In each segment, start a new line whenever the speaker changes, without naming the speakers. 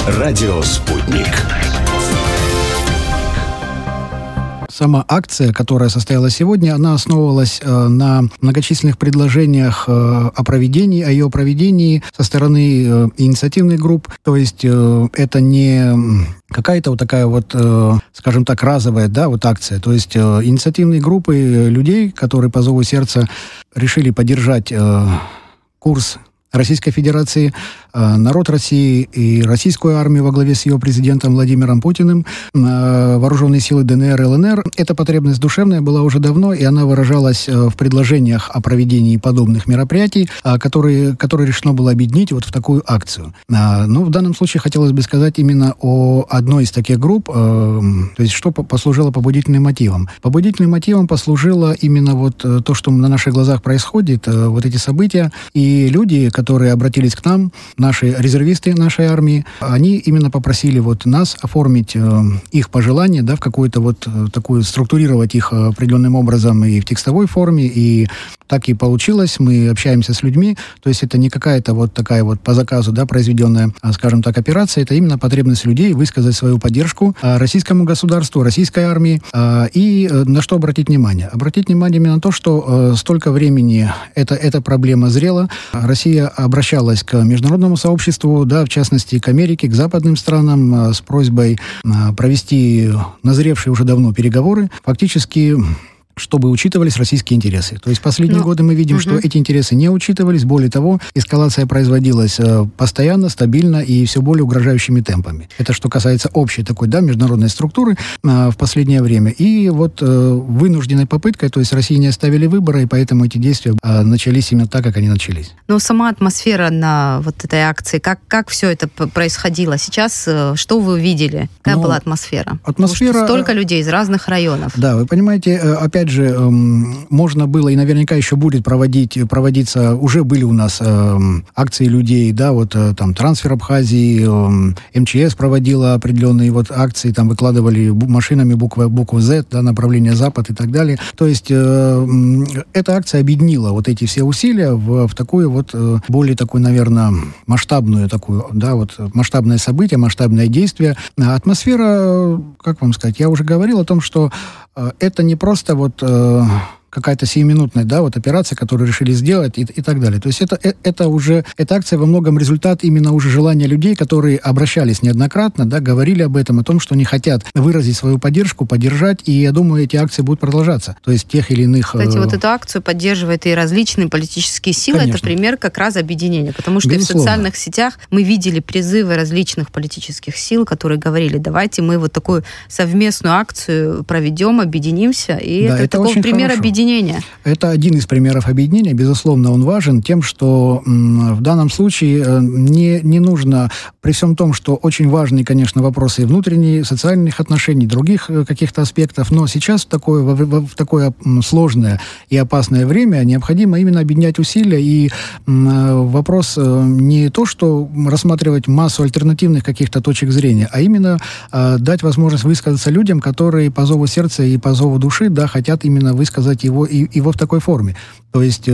Радио «Спутник».
Сама акция, которая состоялась сегодня, она основывалась на многочисленных предложениях о ее проведении со стороны инициативных групп. То есть это не какая-то вот такая вот, скажем так, разовая, да, вот акция. То есть инициативные группы людей, которые по зову сердца решили поддержать курс Российской Федерации, народ России и российскую армию во главе с ее президентом Владимиром Путиным, вооруженные силы ДНР и ЛНР. Эта потребность душевная была уже давно, и она выражалась в предложениях о проведении подобных мероприятий, которые решено было объединить вот в такую акцию. Но в данном случае хотелось бы сказать именно о одной из таких групп, то есть что послужило побудительным мотивом. Побудительным мотивом послужило именно вот то, что на наших глазах происходит, вот эти события, и люди, которые обратились к нам, наши резервисты нашей армии, они именно попросили вот нас оформить их пожелания, да, в какую-то вот такую, структурировать их определенным образом и в текстовой форме, и так и получилось. Мы общаемся с людьми, то есть это не какая-то вот такая вот по заказу, да, произведенная, скажем так, операция, это именно потребность людей высказать свою поддержку российскому государству, российской армии, и на что обратить внимание? Обратить внимание именно на то, что столько времени эта проблема зрела. Россия обращалась к международному сообществу, да, в частности, к Америке, к западным странам с просьбой провести назревшие уже давно переговоры, фактически чтобы учитывались российские интересы. То есть последние годы мы видим, что эти интересы не учитывались. Более того, эскалация производилась постоянно, стабильно и все более угрожающими темпами. Это что касается общей такой, да, международной структуры в последнее время. И вот вынужденной попыткой, то есть России не оставили выбора, и поэтому эти действия начались именно так, как они начались.
Но сама атмосфера на вот этой акции, как все это происходило? Сейчас что вы видели? Какая была атмосфера? Атмосфера... Столько людей из разных районов.
Да, вы понимаете, опять же, можно было и наверняка еще будет проводиться, уже были у нас акции людей, да, вот там трансфер Абхазии, МЧС проводила определенные вот акции, там выкладывали машинами букву Z, да, направление Запад и так далее. То есть эта акция объединила вот эти все усилия в такую вот более такую, наверное, масштабную такую, да, вот масштабное событие, масштабное действие. Атмосфера, как вам сказать, я уже говорил о том, что это не просто вот какая-то сиюминутная, да, вот операция, которую решили сделать и так далее. То есть эта акция во многом результат именно уже желания людей, которые обращались неоднократно, да, говорили об этом, о том, что они хотят выразить свою поддержку, поддержать, и я думаю, эти акции будут продолжаться. То есть тех или иных... Кстати,
вот эту акцию поддерживают и различные политические силы. Конечно. Это пример как раз объединения, потому что безусловно. И в социальных сетях мы видели призывы различных политических сил, которые говорили, давайте мы вот такую совместную акцию проведем, объединимся, и да, это такой пример объединения.
Это один из примеров объединения. Безусловно, он важен тем, что в данном случае не нужно, при всем том, что очень важны, конечно, вопросы внутренних, социальных отношений, других каких-то аспектов, но сейчас в такое сложное и опасное время необходимо именно объединять усилия. И вопрос не то, что рассматривать массу альтернативных каких-то точек зрения, а именно дать возможность высказаться людям, которые по зову сердца и по зову души, да, хотят именно высказать его в такой форме. То есть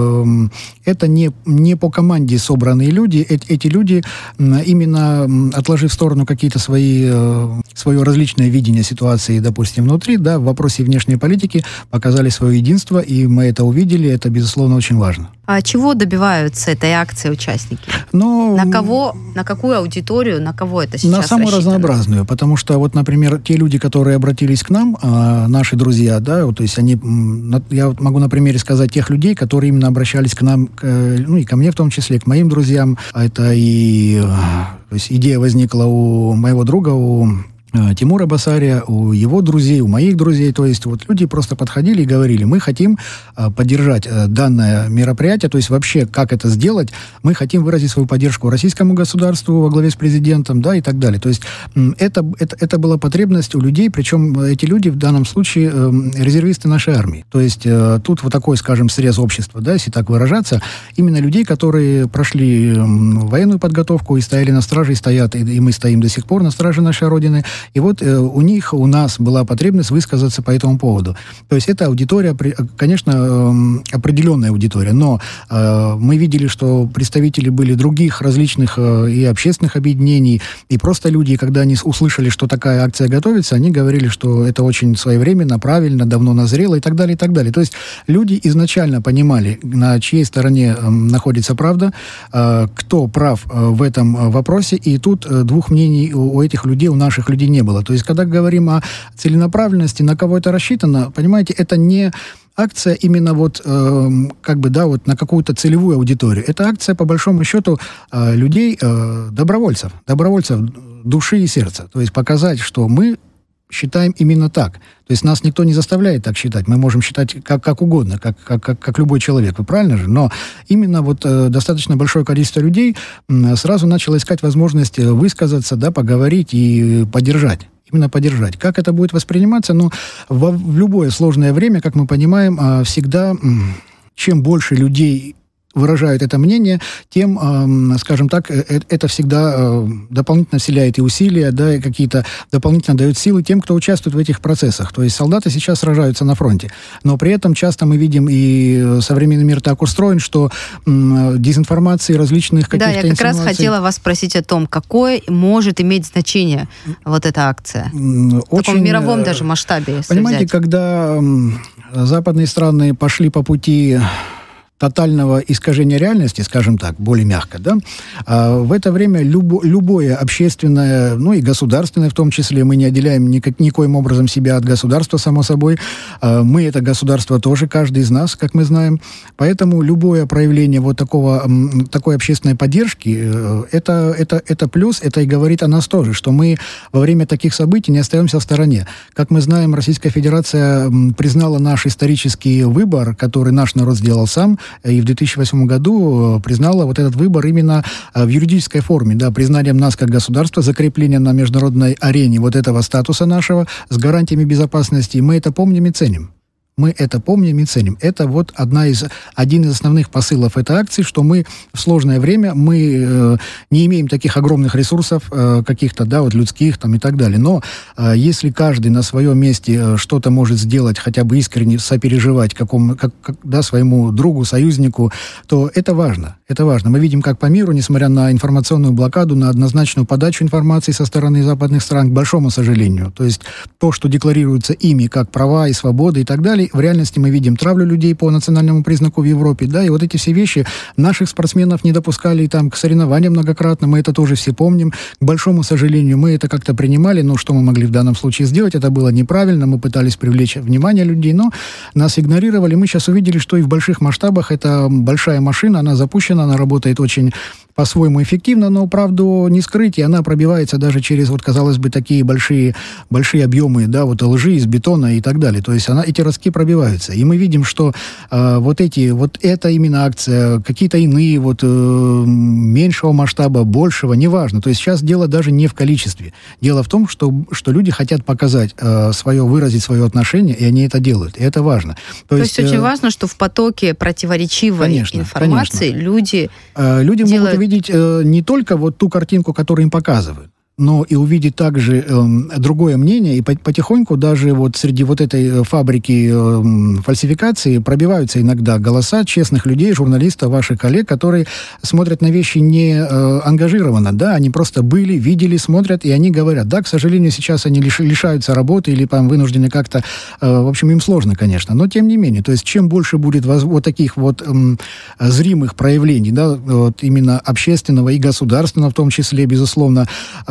это не по команде собранные люди. Эти люди, именно отложив в сторону какие-то свое различное видение ситуации, допустим, внутри, да, в вопросе внешней политики, показали свое единство, и мы это увидели. Это, безусловно, очень важно.
А чего добиваются этой акции участники? На кого, на какую аудиторию, на кого это сейчас рассчитано?
На самую разнообразную, потому что, вот, например, те люди, которые обратились к нам, наши друзья, да, вот, то есть они, я могу на примере сказать тех людей, которые именно обращались к нам, и ко мне в том числе, к моим друзьям. Это и то есть идея возникла у моего друга, у Тимура Басария, у его друзей, у моих друзей. То есть вот люди просто подходили и говорили, мы хотим поддержать данное мероприятие, то есть вообще как это сделать, мы хотим выразить свою поддержку российскому государству во главе с президентом, да, и так далее. То есть это была потребность у людей, причем эти люди в данном случае резервисты нашей армии. То есть тут вот такой, скажем, срез общества, да, если так выражаться, именно людей, которые прошли военную подготовку и стояли на страже, и стоят, и мы стоим до сих пор на страже нашей Родины. И вот у нас была потребность высказаться по этому поводу. То есть это аудитория, конечно, определенная аудитория, но мы видели, что представители были других различных и общественных объединений, и просто люди, когда они услышали, что такая акция готовится, они говорили, что это очень своевременно, правильно, давно назрело и так далее, и так далее. То есть люди изначально понимали, на чьей стороне находится правда, кто прав в этом вопросе, и тут двух мнений у этих людей, у наших людей не было. То есть, когда говорим о целенаправленности, на кого это рассчитано, понимаете, это не акция именно вот, вот на какую-то целевую аудиторию. Это акция, по большому счету, людей, добровольцев души и сердца. То есть показать, что мы считаем именно так. То есть нас никто не заставляет так считать. Мы можем считать как угодно, как любой человек. Вы правильно же? Но именно вот достаточно большое количество людей сразу начало искать возможность высказаться, да, поговорить и поддержать. Именно поддержать. Как это будет восприниматься? Ну, в любое сложное время, как мы понимаем, всегда чем больше людей выражают это мнение, тем, скажем так, это всегда дополнительно вселяет и усилия, да, и какие-то дополнительно дают силы тем, кто участвует в этих процессах. То есть солдаты сейчас сражаются на фронте, но при этом часто мы видим, и современный мир так устроен, что дезинформации различных каких-то инсинуаций... Да, я как
раз хотела вас спросить о том, какое может иметь значение вот эта акция? В таком мировом даже масштабе, если
понимаете,
взять.
Когда западные страны пошли по пути тотального искажения реальности, скажем так, более мягко, да, в это время любое общественное, ну и государственное в том числе, мы не отделяем никоим образом себя от государства, само собой, мы это государство тоже, каждый из нас, как мы знаем, поэтому любое проявление вот такой общественной поддержки, это плюс, это и говорит о нас тоже, что мы во время таких событий не остаемся в стороне. Как мы знаем, Российская Федерация признала наш исторический выбор, который наш народ сделал сам, и в 2008 году признала вот этот выбор именно в юридической форме, да, признанием нас как государства, закреплением на международной арене вот этого статуса нашего с гарантиями безопасности. И мы это помним и ценим. Мы это помним и ценим. Это вот один из основных посылов этой акции, что мы в сложное время, мы не имеем таких огромных ресурсов, каких-то, да, вот людских там и так далее. Но если каждый на своем месте что-то может сделать, хотя бы искренне сопереживать своему другу, союзнику, то это важно. Это важно. Мы видим, как по миру, несмотря на информационную блокаду, на однозначную подачу информации со стороны западных стран, к большому сожалению. То есть то, что декларируется ими как права и свободы и так далее, в реальности мы видим травлю людей по национальному признаку в Европе, да, и вот эти все вещи наших спортсменов не допускали там к соревнованиям многократно, мы это тоже все помним. К большому сожалению, мы это как-то принимали, но что мы могли в данном случае сделать, это было неправильно, мы пытались привлечь внимание людей, но нас игнорировали. Мы сейчас увидели, что и в больших масштабах это большая машина, она запущена, она работает очень по-своему эффективно, но правду не скрыть, и она пробивается даже через, вот, казалось бы, такие большие объемы, да, вот лжи из бетона и так далее. То есть эти ростки пробиваются. И мы видим, что эта именно акция, какие-то иные, меньшего масштаба, большего, неважно. То есть сейчас дело даже не в количестве. Дело в том, что люди хотят показать выразить свое отношение, и они это делают. И это важно. То есть
очень важно, что в потоке противоречивой информации люди
могут увидеть не только вот ту картинку, которую им показывают, но и увидеть также другое мнение, и потихоньку даже вот среди вот этой фабрики фальсификации пробиваются иногда голоса честных людей, журналистов, ваших коллег, которые смотрят на вещи не ангажированно, да, они просто видели, смотрят, и они говорят, да, к сожалению, сейчас они лишаются работы или там вынуждены как-то, в общем, им сложно, конечно, но тем не менее, то есть чем больше будет вот таких вот зримых проявлений, да, вот именно общественного и государственного в том числе, безусловно,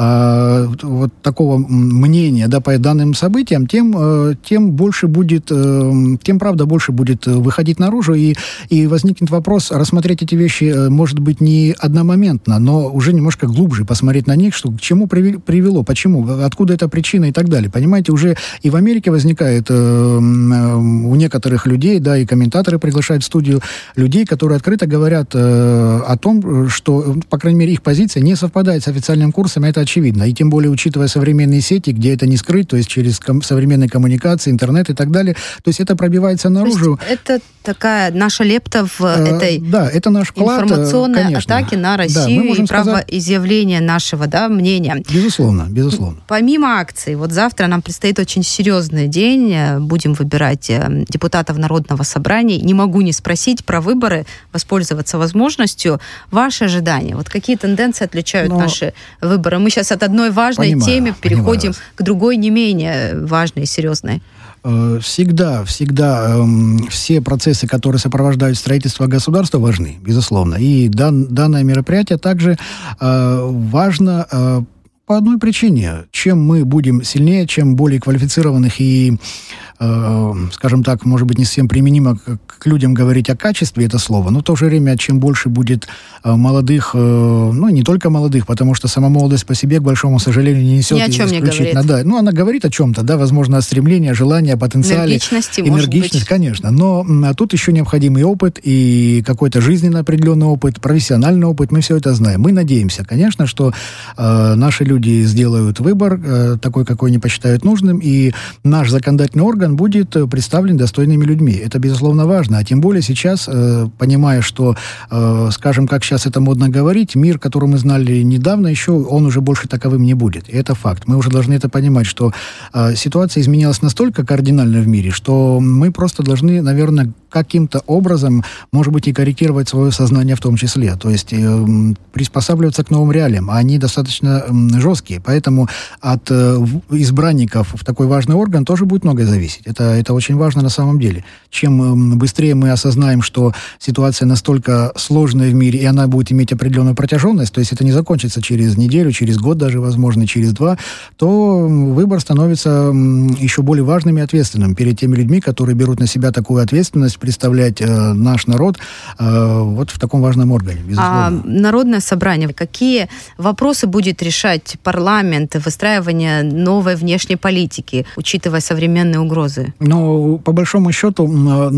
вот такого мнения, да, по данным событиям, тем больше будет, тем правда больше будет выходить наружу, и возникнет вопрос рассмотреть эти вещи, может быть, не одномоментно, но уже немножко глубже посмотреть на них, что к чему привело, почему, откуда эта причина и так далее. Понимаете, уже и в Америке возникает у некоторых людей, да, и комментаторы приглашают в студию людей, которые открыто говорят о том, что, по крайней мере, их позиция не совпадает с официальным курсом, это очевидно. очевидно. И тем более, учитывая современные сети, где это не скрыть, то есть через современные коммуникации, интернет и так далее. То есть это пробивается наружу.
Это такая наша лепта в этой
это наш вклад,
информационной атаке на Россию и правоизъявление нашего мнения.
Безусловно.
Помимо акций, вот завтра нам предстоит очень серьезный день. Будем выбирать депутатов Народного собрания. Не могу не спросить про выборы, воспользоваться возможностью. Ваши ожидания? Вот какие тенденции отличают наши выборы? Мы сейчас от одной важной темы переходим к другой, не менее важной и серьезной.
Всегда все процессы, которые сопровождают строительство государства, важны, безусловно. И данное мероприятие также важно по одной причине. Чем мы будем сильнее, чем более квалифицированных и, скажем так, может быть, не совсем применимо к людям говорить о качестве это слово, но в то же время, чем больше будет молодых, не только молодых, потому что сама молодость по себе, к большому сожалению, не несет исключительно. Да, она говорит о чем-то, возможно, о стремлении, о желании, о потенциале. Энергичность, конечно. Но тут еще необходимый опыт и какой-то жизненный определенный опыт, профессиональный опыт. Мы все это знаем. Мы надеемся, конечно, что наши люди сделают выбор такой, какой они посчитают нужным, и наш законодательный орган будет представлен достойными людьми. Это, безусловно, важно. А тем более сейчас, понимая, что, скажем, как сейчас это модно говорить, мир, который мы знали недавно еще, он уже больше таковым не будет. И это факт. Мы уже должны это понимать, что ситуация изменилась настолько кардинально в мире, что мы просто должны, наверное, каким-то образом, может быть, и корректировать свое сознание в том числе. То есть приспосабливаться к новым реалиям. А они достаточно жесткие. Поэтому от избранников в такой важный орган тоже будет многое зависеть. Это очень важно на самом деле. Чем быстрее мы осознаем, что ситуация настолько сложная в мире, и она будет иметь определенную протяженность, то есть это не закончится через неделю, через год даже, возможно, через 2, то выбор становится еще более важным и ответственным перед теми людьми, которые берут на себя такую ответственность представлять наш народ вот в таком важном органе, безусловно.
Народное собрание, какие вопросы будет решать парламент, выстраивание новой внешней политики, учитывая современные угрозы?
По большому счету,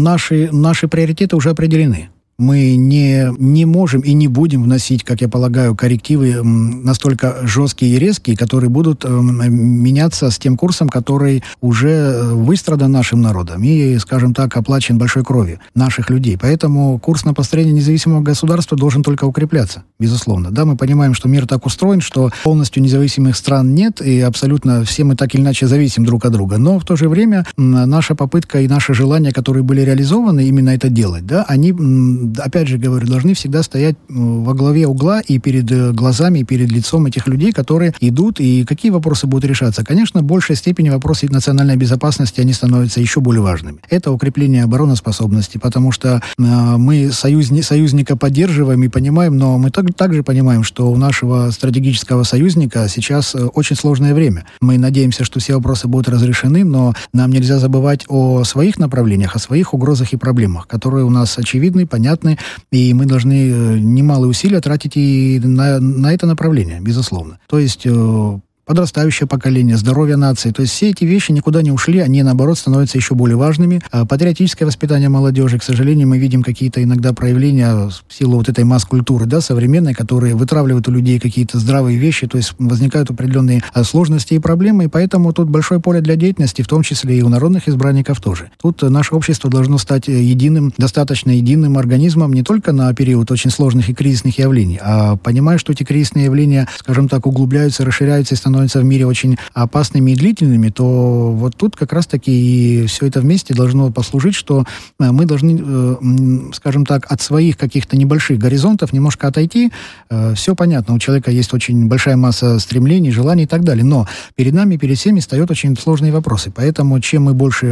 наши приоритеты уже определены. Мы не можем и не будем вносить, как я полагаю, коррективы настолько жесткие и резкие, которые будут меняться с тем курсом, который уже выстрадан нашим народом и, скажем так, оплачен большой кровью наших людей. Поэтому курс на построение независимого государства должен только укрепляться, безусловно. Да, мы понимаем, что мир так устроен, что полностью независимых стран нет, и абсолютно все мы так или иначе зависим друг от друга. Но в то же время наша попытка и наши желания, которые были реализованы, именно это делать, да, они, опять же говорю, должны всегда стоять во главе угла и перед глазами, и перед лицом этих людей, которые идут, и какие вопросы будут решаться. Конечно, в большей степени вопросы национальной безопасности, они становятся еще более важными. Это укрепление обороноспособности, потому что мы союзника поддерживаем и понимаем, но мы также понимаем, что у нашего стратегического союзника сейчас очень сложное время. Мы надеемся, что все вопросы будут разрешены, но нам нельзя забывать о своих направлениях, о своих угрозах и проблемах, которые у нас очевидны, понятны, и мы должны немалые усилия тратить и на это направление, безусловно. То есть подрастающее поколение, здоровье нации. То есть все эти вещи никуда не ушли, они, наоборот, становятся еще более важными. Патриотическое воспитание молодежи, к сожалению, мы видим какие-то иногда проявления в силу вот этой масс-культуры, да, современной, которые вытравливают у людей какие-то здравые вещи, то есть возникают определенные сложности и проблемы, и поэтому тут большое поле для деятельности, в том числе и у народных избранников тоже. Тут наше общество должно стать достаточно единым организмом не только на период очень сложных и кризисных явлений, а понимая, что эти кризисные явления, скажем так, углубляются, расширяются и становятся в мире очень опасными и длительными, то вот тут как раз-таки и все это вместе должно послужить, что мы должны, скажем так, от своих каких-то небольших горизонтов немножко отойти. Все понятно, у человека есть очень большая масса стремлений, желаний и так далее, но перед нами, перед всеми встают очень сложные вопросы. Поэтому чем мы больше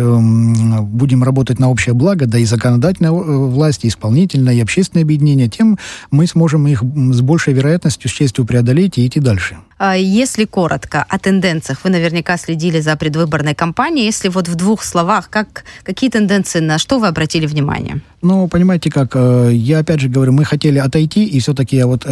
будем работать на общее благо, да и законодательная власть, и исполнительная, и общественное объединение, тем мы сможем их с большей вероятностью, с честью преодолеть и идти дальше.
Если коротко о тенденциях, вы наверняка следили за предвыборной кампанией. Если вот в 2 словах, какие тенденции, на что вы обратили внимание?
Понимаете как, я опять же говорю, мы хотели отойти, и все-таки я вот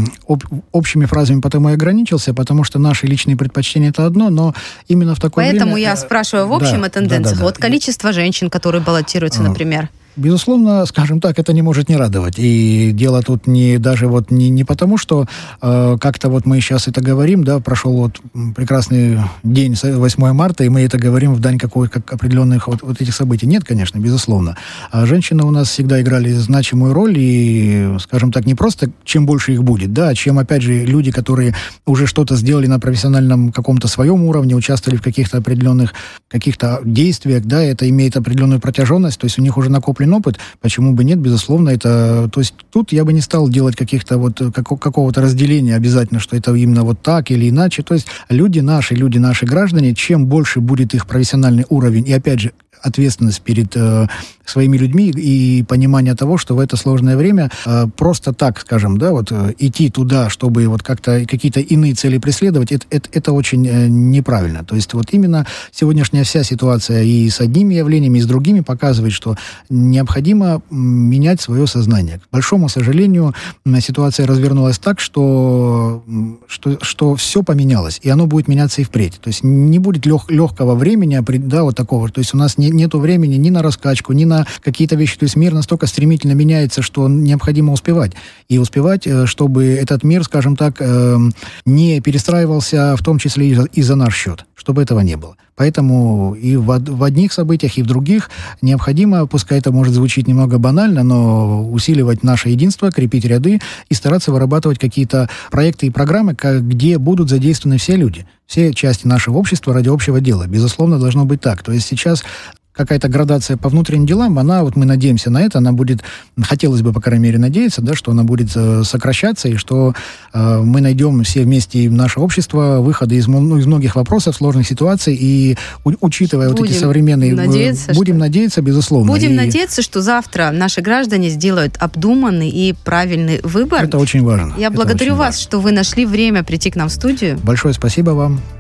общими фразами потому и ограничился, потому что наши личные предпочтения это одно, но именно в такое
Поэтому
время...
я спрашиваю в общем о тенденциях. Количество женщин, которые баллотируются, например.
Безусловно, скажем так, это не может не радовать. И дело тут не потому, что как-то вот мы сейчас это говорим, да, прошел вот прекрасный день, 8 марта, и мы это говорим в дань как определенных вот этих событий. Нет, конечно, безусловно. А женщины у нас всегда играли значимую роль, и, скажем так, не просто чем больше их будет, да, а чем, опять же, люди, которые уже что-то сделали на профессиональном каком-то своем уровне, участвовали в каких-то определенных действиях, да, это имеет определенную протяженность, то есть у них уже накоплен опыт, почему бы нет, безусловно, это, то есть тут я бы не стал делать какого-то разделения обязательно, что это именно вот так или иначе, то есть люди наши граждане, чем больше будет их профессиональный уровень, и опять же, ответственность перед своими людьми и понимание того, что в это сложное время просто так, скажем, да, вот идти туда, чтобы вот как-то какие-то иные цели преследовать, это очень неправильно. То есть вот именно сегодняшняя вся ситуация и с одними явлениями, и с другими показывает, что необходимо менять свое сознание. К большому сожалению, ситуация развернулась так, что все поменялось, и оно будет меняться и впредь. То есть не будет легкого времени, да, вот такого. То есть у нас нету времени ни на раскачку, ни на какие-то вещи. То есть мир настолько стремительно меняется, что необходимо успевать. И успевать, чтобы этот мир, скажем так, не перестраивался, в том числе и за наш счет. Чтобы этого не было. Поэтому и в одних событиях, и в других необходимо, пускай это может звучить немного банально, но усиливать наше единство, крепить ряды и стараться вырабатывать какие-то проекты и программы, где будут задействованы все люди, все части нашего общества ради общего дела. Безусловно, должно быть так. То есть сейчас какая-то градация по внутренним делам, мы надеемся на это, она будет, хотелось бы, по крайней мере, надеяться, да, что она будет сокращаться, и что мы найдем все вместе, наше общество, выходы из многих вопросов, сложных ситуаций, и учитывая вот эти современные... Будем надеяться, безусловно.
Будем надеяться, что завтра наши граждане сделают обдуманный и правильный выбор.
Это очень важно.
Я благодарю вас, что вы нашли время прийти к нам в студию.
Большое спасибо вам.